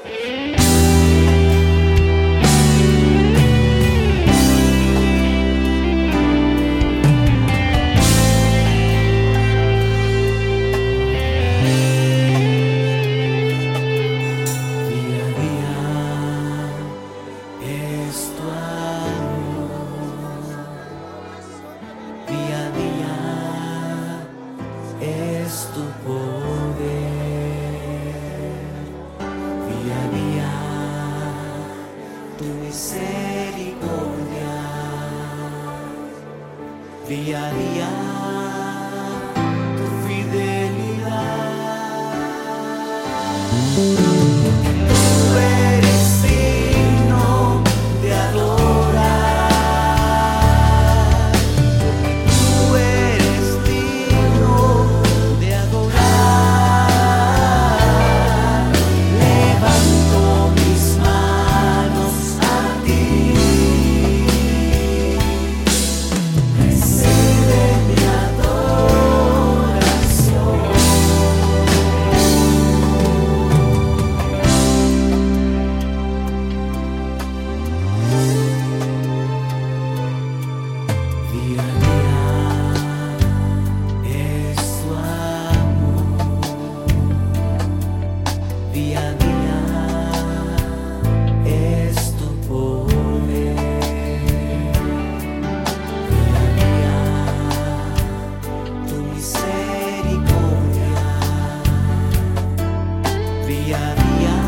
Es tu poder, día a día, tu misericordia, día a día, tu fidelidad. Tú eres digno de adorar, tú eres digno de adorar. Levanto mis manos a ti, recibe mi adoración. Día a día es tu amor, día a día es tu poder, día a día tu misericordia, día a día